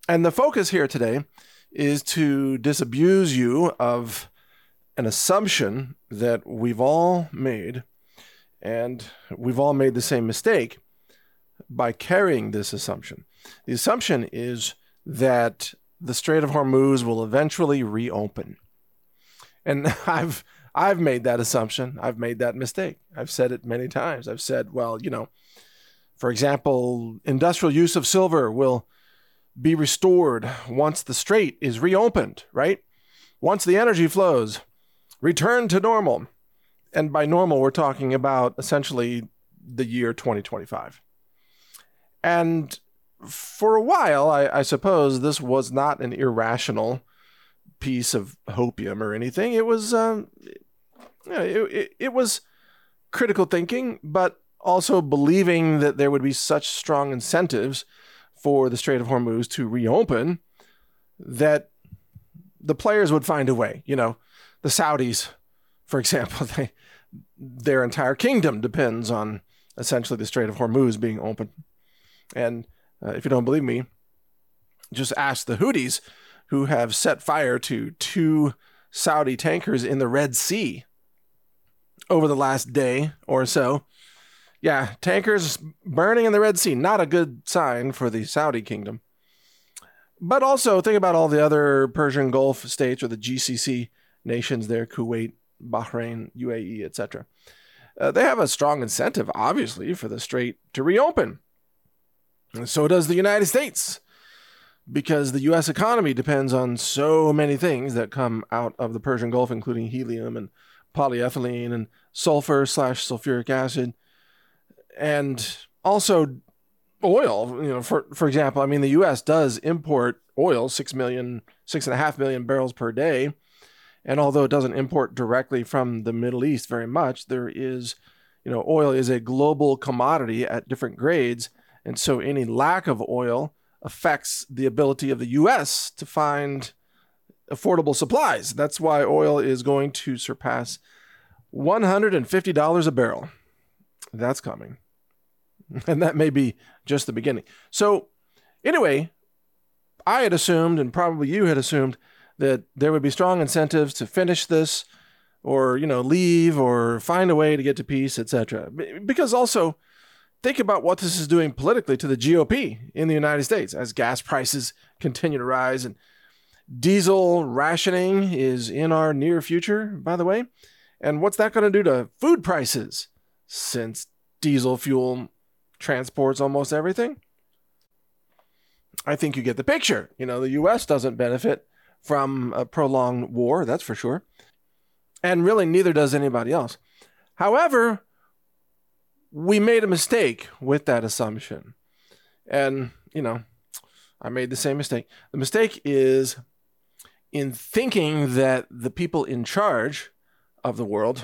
And the focus here today is to disabuse you of an assumption that we've all made, and we've all made the same mistake by carrying this assumption. The assumption is that the Strait of Hormuz will eventually reopen. And I've made that assumption. I've made that mistake. I've said it many times. I've said, well, for example, industrial use of silver will be restored once the strait is reopened, right? Once the energy flows return to normal. And by normal, we're talking about essentially the year 2025. And for a while, I suppose this was not an irrational piece of hopium or anything. It was, it was critical thinking, but also believing that there would be such strong incentives for the Strait of Hormuz to reopen that the players would find a way. The Saudis, for example, their entire kingdom depends on essentially the Strait of Hormuz being open. And if you don't believe me, just ask the Houthis, who have set fire to 2 Saudi tankers in the Red Sea over the last day or so. Yeah, tankers burning in the Red Sea, not a good sign for the Saudi kingdom. But also think about all the other Persian Gulf states or the GCC nations there, Kuwait, Bahrain, UAE, etc. They have a strong incentive, obviously, for the strait to reopen. And so does the United States, because the U.S. economy depends on so many things that come out of the Persian Gulf, including helium and polyethylene and sulfur/sulfuric acid. And also oil, for example, the U.S. does import oil, 6.5 million barrels per day. And although it doesn't import directly from the Middle East very much, there is, oil is a global commodity at different grades. And so any lack of oil affects the ability of the U.S. to find affordable supplies. That's why oil is going to surpass $150 a barrel. That's coming. And that may be just the beginning. So anyway, I had assumed, and probably you had assumed, that there would be strong incentives to finish this or, leave or find a way to get to peace, etc. Because also, think about what this is doing politically to the GOP in the United States as gas prices continue to rise. And diesel rationing is in our near future, by the way. And what's that going to do to food prices, since diesel fuel transports almost everything? I think you get the picture. The U.S. doesn't benefit from a prolonged war, that's for sure. And really, neither does anybody else. However, we made a mistake with that assumption. And, I made the same mistake. The mistake is in thinking that the people in charge of the world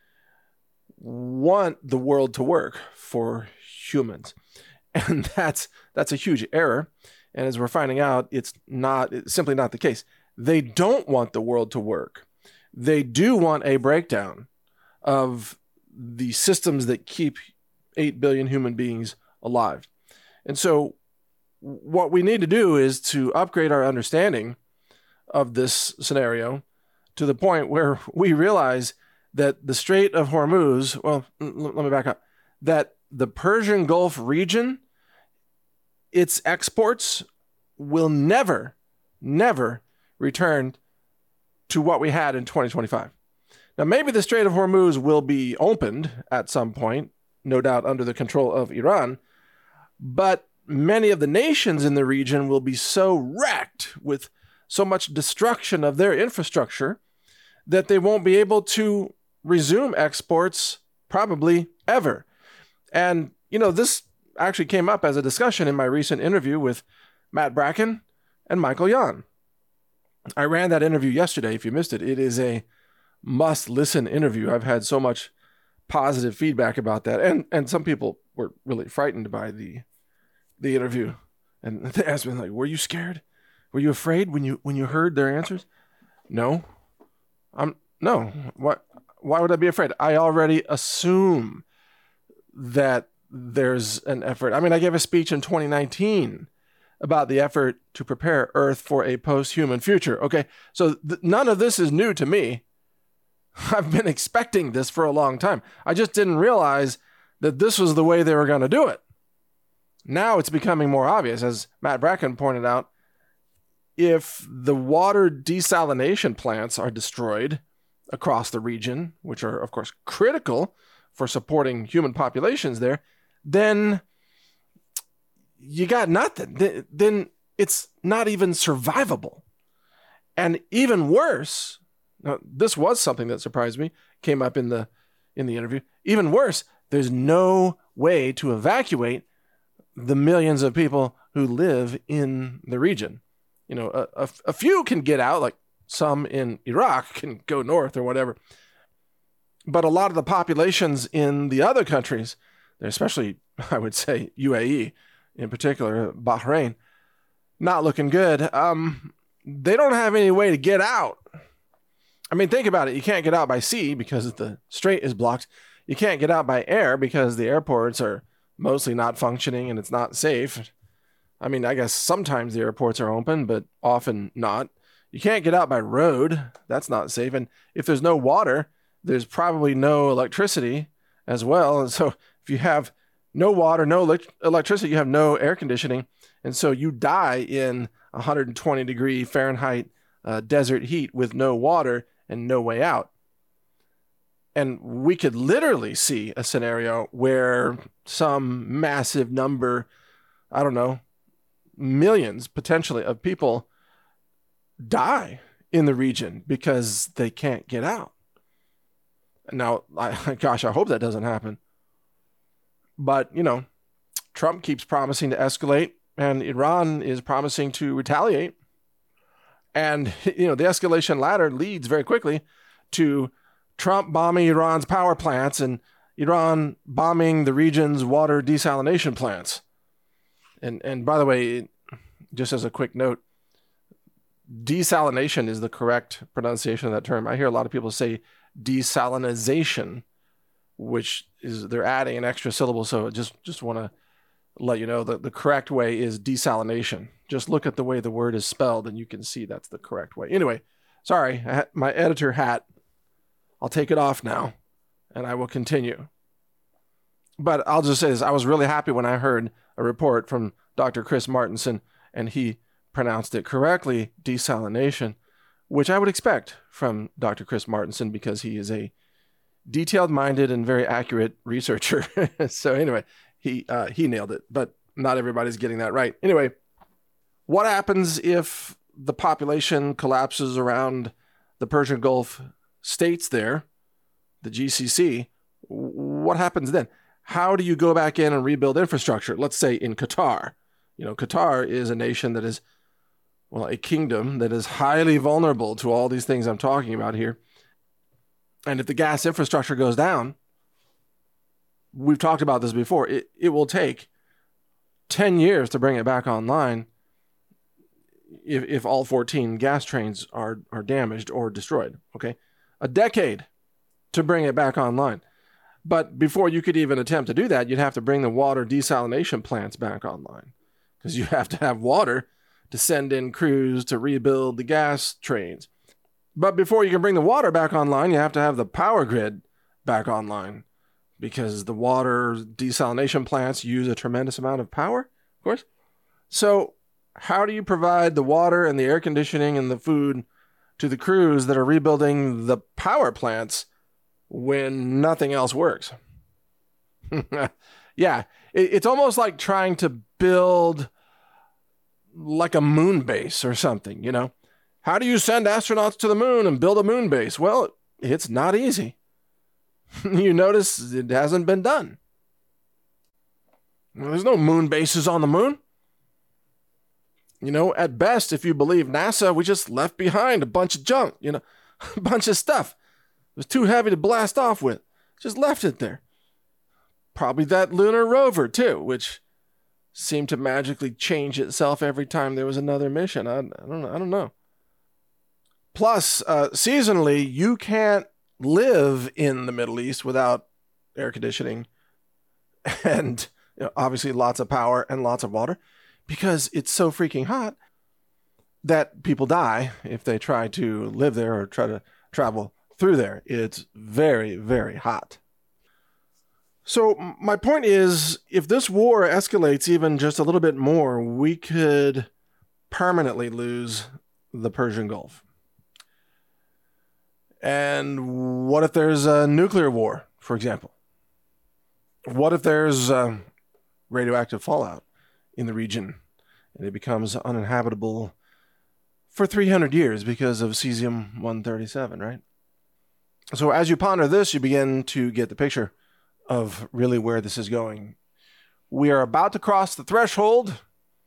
want the world to work for humans. And that's a huge error. And as we're finding out, it's simply not the case. They don't want the world to work. They do want a breakdown of the systems that keep 8 billion human beings alive. And so what we need to do is to upgrade our understanding of this scenario to the point where we realize that the Strait of Hormuz, let me back up, that the Persian Gulf region, its exports will never return to what we had in 2025. Now, maybe the Strait of Hormuz will be opened at some point, no doubt under the control of Iran, but many of the nations in the region will be so wrecked with so much destruction of their infrastructure that they won't be able to resume exports probably ever. And, this actually came up as a discussion in my recent interview with Matt Bracken and Michael Yon. I ran that interview yesterday. If you missed it, it is a must-listen interview. I've had so much positive feedback about that. And some people were really frightened by the interview. And they asked me, were you scared? Were you afraid when you heard their answers? No. No. Why would I be afraid? I already assume that there's an effort. I gave a speech in 2019 about the effort to prepare Earth for a post-human future. Okay, so none of this is new to me. I've been expecting this for a long time. I just didn't realize that this was the way they were going to do it. Now it's becoming more obvious, as Matt Bracken pointed out. If the water desalination plants are destroyed across the region, which are, of course, critical for supporting human populations there, then you got nothing. Then it's not even survivable. And even worse, now, this was something that surprised me, came up in the interview. Even worse, there's no way to evacuate the millions of people who live in the region. You know, a few can get out, like some in Iraq can go north or whatever. But a lot of the populations in the other countries, especially, I would say, UAE in particular, Bahrain, not looking good. They don't have any way to get out. I mean, think about it. You can't get out by sea because the strait is blocked. You can't get out by air because the airports are mostly not functioning and it's not safe. I mean, I guess sometimes the airports are open, but often not. You can't get out by road. That's not safe. And if there's no water, there's probably no electricity as well. And so if you have no water, no electricity, you have no air conditioning. And so you die in 120 degree Fahrenheit desert heat with no water and no way out. And we could literally see a scenario where some massive number, I don't know, millions potentially of people die in the region because they can't get out. Now, I hope that doesn't happen. But, you know, Trump keeps promising to escalate and Iran is promising to retaliate. And, you know, the escalation ladder leads very quickly to Trump bombing Iran's power plants and Iran bombing the region's water desalination plants. And by the way, just as a quick note, desalination is the correct pronunciation of that term. I hear a lot of people say desalinization, which is they're adding an extra syllable. So just want to let you know that the correct way is desalination. Just look at the way the word is spelled and you can see that's the correct way. Anyway, sorry, my editor hat. I'll take it off now and I will continue. But I'll just say this. I was really happy when I heard a report from Dr. Chris Martenson and he pronounced it correctly, desalination, which I would expect from Dr. Chris Martenson because he is a detailed-minded and very accurate researcher. So anyway, he nailed it, but not everybody's getting that right. Anyway, what happens if the population collapses around the Persian Gulf states there, the GCC? What happens then? How do you go back in and rebuild infrastructure? Let's say in Qatar. You know, Qatar is a nation that is, well, a kingdom that is highly vulnerable to all these things I'm talking about here. And if the gas infrastructure goes down, we've talked about this before, it will take 10 years to bring it back online if all 14 gas trains are damaged or destroyed, okay? A decade to bring it back online. But before you could even attempt to do that, you'd have to bring the water desalination plants back online because you have to have water to send in crews to rebuild the gas trains. But before you can bring the water back online, you have to have the power grid back online because the water desalination plants use a tremendous amount of power, of course. So how do you provide the water and the air conditioning and the food to the crews that are rebuilding the power plants when nothing else works? Yeah, it's almost like trying to build like a moon base or something, you know? How do you send astronauts to the moon and build a moon base? Well, it's not easy. You notice it hasn't been done. Well, there's no moon bases on the moon. You know, at best, if you believe NASA, we just left behind a bunch of junk, you know, a bunch of stuff. It was too heavy to blast off with. Just left it there. Probably that lunar rover, too, which seemed to magically change itself every time there was another mission. I don't know. Plus, seasonally, you can't live in the Middle East without air conditioning and, you know, obviously lots of power and lots of water because it's so freaking hot that people die if they try to live there or try to travel through there. It's very, very hot. So my point is, if this war escalates even just a little bit more, we could permanently lose the Persian Gulf. And what if there's a nuclear war, for example? What if there's radioactive fallout in the region and it becomes uninhabitable for 300 years because of cesium-137, right? So as you ponder this, you begin to get the picture of really where this is going. We are about to cross the threshold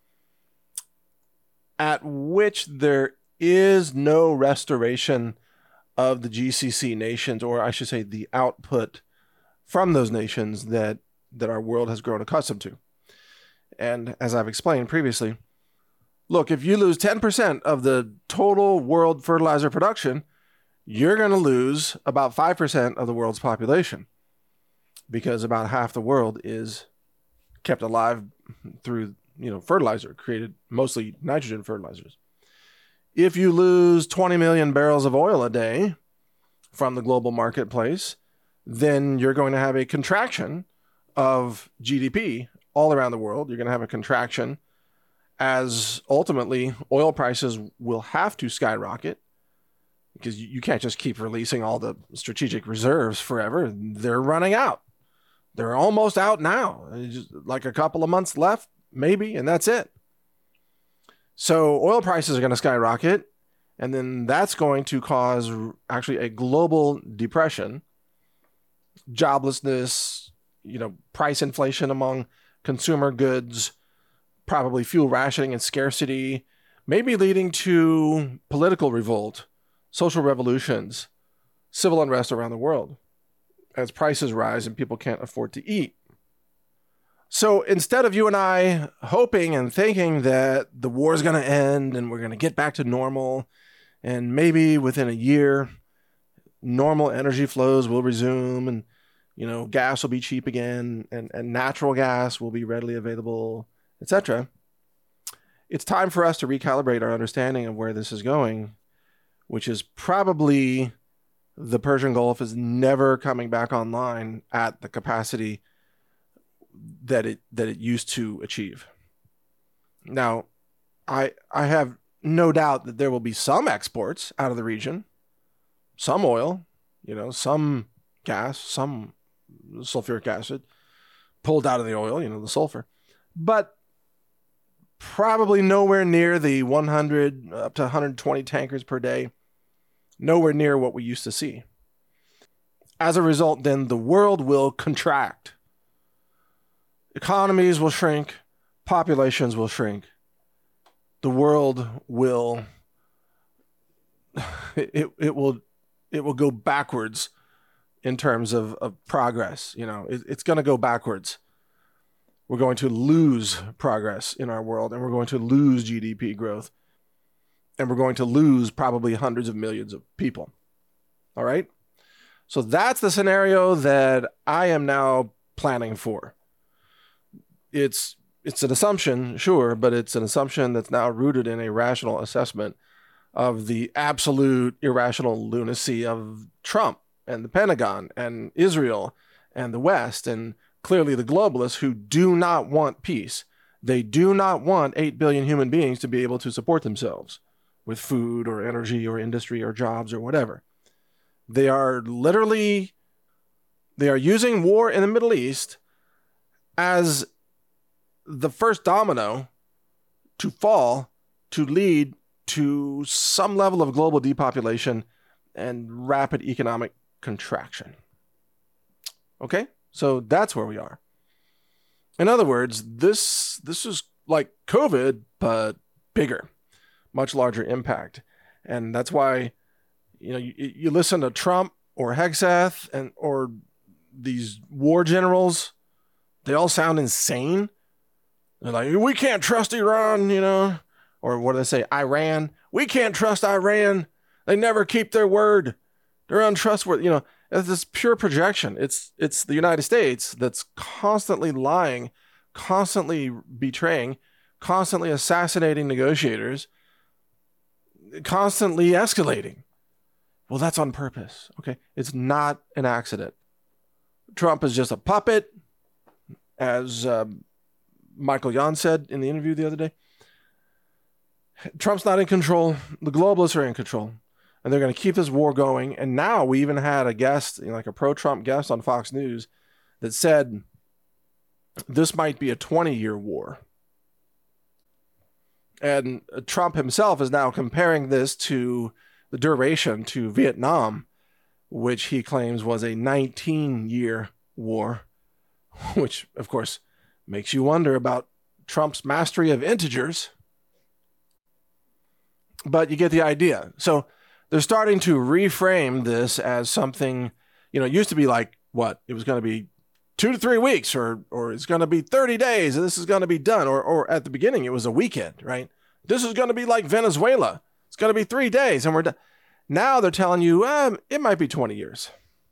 at which there is no restoration of the GCC nations, or I should say the output from those nations that our world has grown accustomed to. And as I've explained previously, look, if you lose 10% of the total world fertilizer production, you're going to lose about 5% of the world's population, because about half the world is kept alive through, fertilizer, created mostly nitrogen fertilizers. If you lose 20 million barrels of oil a day from the global marketplace, then you're going to have a contraction of GDP all around the world. You're going to have a contraction as ultimately oil prices will have to skyrocket, because you can't just keep releasing all the strategic reserves forever. They're running out. They're almost out now. Just like a couple of months left, maybe, and that's it. So oil prices are going to skyrocket, and then that's going to cause actually a global depression, joblessness, price inflation among consumer goods, probably fuel rationing and scarcity, maybe leading to political revolt, social revolutions, civil unrest around the world as prices rise and people can't afford to eat. So instead of you and I hoping and thinking that the war is going to end and we're going to get back to normal, and maybe within a year, normal energy flows will resume, and gas will be cheap again, and natural gas will be readily available, etc. It's time for us to recalibrate our understanding of where this is going, which is probably the Persian Gulf is never coming back online at the capacity that it used to achieve. Now, I have no doubt that there will be some exports out of the region, some oil, some gas, some sulfuric acid pulled out of the oil, the sulfur, but probably nowhere near the 100 up to 120 tankers per day, nowhere near what we used to see. As a result, then the world will contract. Economies will shrink, populations will shrink. The world will it will go backwards in terms of progress. It's going to go backwards. We're going to lose progress in our world, and we're going to lose GDP growth, and we're going to lose probably hundreds of millions of people. All right? So that's the scenario that I am now planning for. It's an assumption, sure, but it's an assumption that's now rooted in a rational assessment of the absolute irrational lunacy of Trump and the Pentagon and Israel and the West, and clearly the globalists who do not want peace. They do not want 8 billion human beings to be able to support themselves with food or energy or industry or jobs or whatever. They are using war in the Middle East as the first domino to fall, to lead to some level of global depopulation and rapid economic contraction. Okay? So that's where we are. In other words, this is like COVID, but bigger, much larger impact. And that's why, you listen to Trump or Hegseth or these war generals, they all sound insane. They're like, we can't trust Iran, or what do they say? Iran. We can't trust Iran. They never keep their word. They're untrustworthy. It's this pure projection. It's the United States that's constantly lying, constantly betraying, constantly assassinating negotiators, constantly escalating. Well, that's on purpose, okay? It's not an accident. Trump is just a puppet, as Michael Yon said in the interview the other day. Trump's not in control. The globalists are in control. And they're going to keep this war going. And now we even had a guest, like a pro-Trump guest on Fox News, that said this might be a 20-year war. And Trump himself is now comparing this to the duration to Vietnam, which he claims was a 19-year war, which, of course, makes you wonder about Trump's mastery of integers. But you get the idea. So they're starting to reframe this as something, it used to be like, what? It was going to be 2 to 3 weeks, or it's going to be 30 days, and this is going to be done. Or at the beginning, it was a weekend, right? This is going to be like Venezuela. It's going to be 3 days, and we're done. Now they're telling you, it might be 20 years.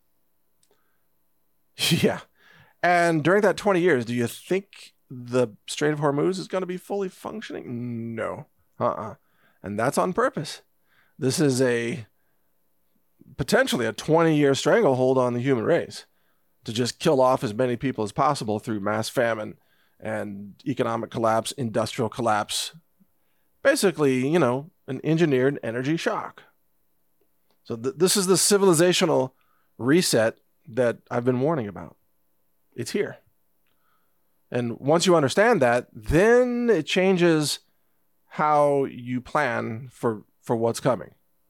Yeah. And during that 20 years, do you think the Strait of Hormuz is going to be fully functioning? No. And that's on purpose. This is potentially a 20-year stranglehold on the human race to just kill off as many people as possible through mass famine and economic collapse, industrial collapse. Basically, an engineered energy shock. So this is the civilizational reset that I've been warning about. It's here. And once you understand that, then it changes how you plan for what's coming.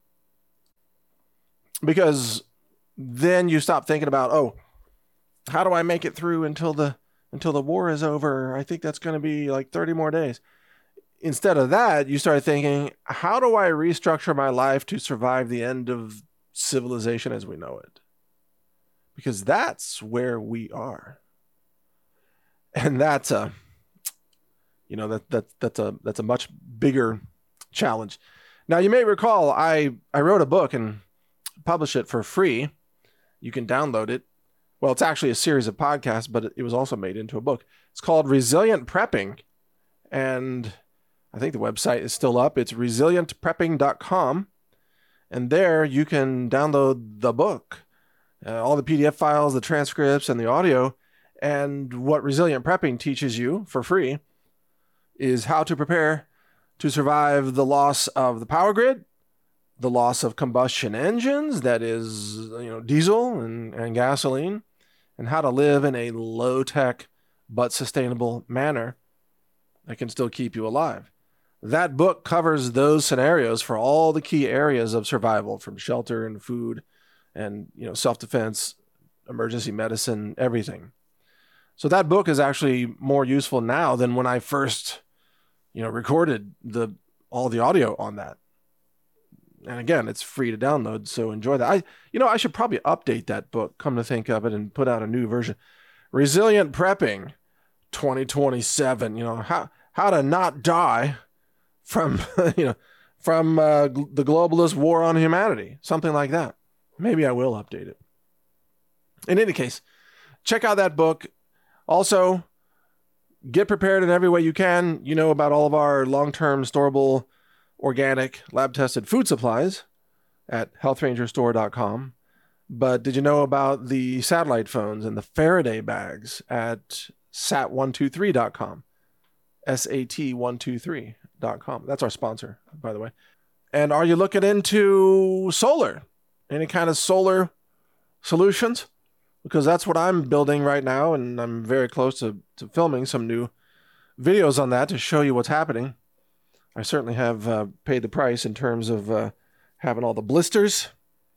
Because then you stop thinking about, how do I make it through until the war is over? I think that's going to be like 30 more days. Instead of that, you start thinking, how do I restructure my life to survive the end of civilization as we know it? Because that's where we are. And that's a much bigger challenge. Now, you may recall I wrote a book and published it for free. You can download it. Well, it's actually a series of podcasts, but it was also made into a book. It's called Resilient Prepping. And I think the website is still up. It's resilientprepping.com. And there you can download the book, all the PDF files, the transcripts, and the audio. And what Resilient Prepping teaches you for free is how to prepare to survive the loss of the power grid, the loss of combustion engines, that is, diesel and gasoline, and how to live in a low-tech but sustainable manner that can still keep you alive. That book covers those scenarios for all the key areas of survival, from shelter and food and, self-defense, emergency medicine, everything. So that book is actually more useful now than when I first, recorded all the audio on that. And again, it's free to download, so enjoy that. I should probably update that book, come to think of it, and put out a new version. Resilient Prepping 2027, how to not die from, from the globalist war on humanity, something like that. Maybe I will update it. In any case, check out that book. Also, get prepared in every way you can. You know about all of our long-term storable, organic, lab-tested food supplies at healthrangerstore.com. But did you know about the satellite phones and the Faraday bags at sat123.com? SAT123.com. That's our sponsor, by the way. And are you looking into solar? Any kind of solar solutions? Because that's what I'm building right now, and I'm very close to filming some new videos on that to show you what's happening. I certainly have paid the price in terms of having all the blisters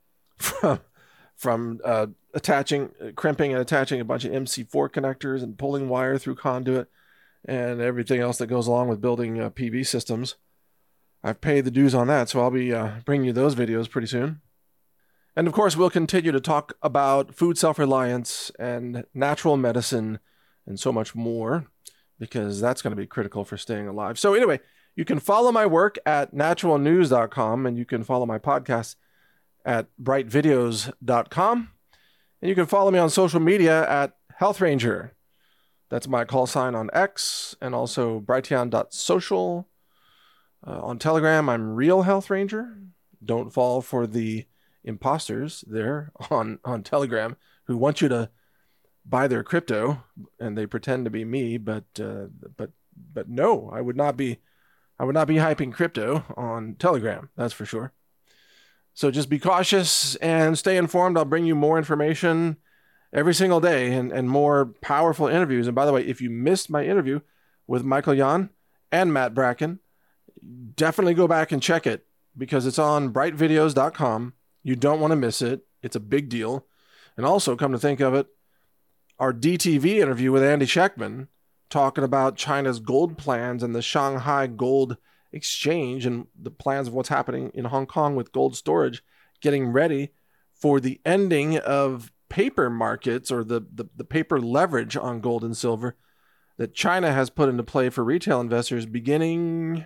from crimping and attaching a bunch of MC4 connectors and pulling wire through conduit and everything else that goes along with building PV systems. I've paid the dues on that, so I'll be bringing you those videos pretty soon. And of course, we'll continue to talk about food self-reliance and natural medicine and so much more, because that's going to be critical for staying alive. So anyway, you can follow my work at naturalnews.com, and you can follow my podcast at brightvideos.com. And you can follow me on social media at Health Ranger. That's my call sign on X, and also brighteon.social. On Telegram, I'm Real Health Ranger. Don't fall for the imposters there on Telegram who want you to buy their crypto, and they pretend to be me, but no, I would not be hyping crypto on Telegram. That's for sure. So just be cautious and stay informed. I'll bring you more information every single day and more powerful interviews. And by the way, if you missed my interview with Michael Yan and Matt Bracken, definitely go back and check it because it's on brightvideos.com. You don't want to miss it. It's a big deal. And also, come to think of it, our DTV interview with Andy Schectman talking about China's gold plans and the Shanghai Gold Exchange and the plans of what's happening in Hong Kong with gold storage, getting ready for the ending of paper markets or the paper leverage on gold and silver that China has put into play for retail investors beginning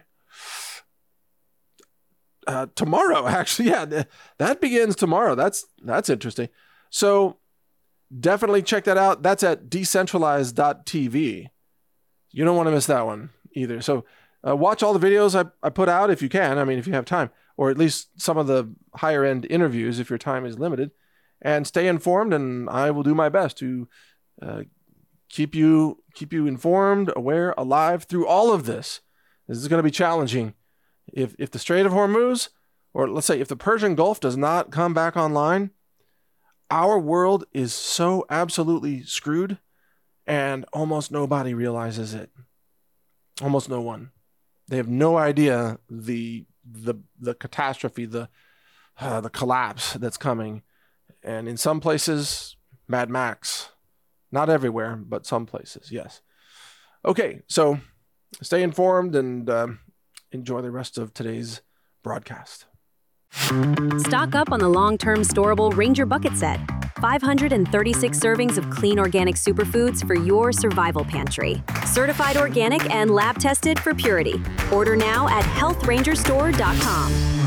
tomorrow. Actually, yeah, that begins tomorrow. That's interesting. So definitely check that out. That's at decentralized.tv. You don't want to miss that one either. So watch all the videos I put out if you can. I mean, if you have time, or at least some of the higher end interviews if your time is limited, and stay informed. And I will do my best to keep you informed, aware, alive through all of this. This is going to be challenging. If the Strait of Hormuz, or let's say if the Persian Gulf does not come back online, our world is so absolutely screwed, and almost nobody realizes it. Almost no one. They have no idea the catastrophe, the collapse that's coming. And in some places, Mad Max. Not everywhere, but some places, yes. Okay, so stay informed and enjoy the rest of today's broadcast. Stock up on the long-term storable Ranger Bucket Set. 536 servings of clean organic superfoods for your survival pantry. Certified organic and lab-tested for purity. Order now at healthrangerstore.com.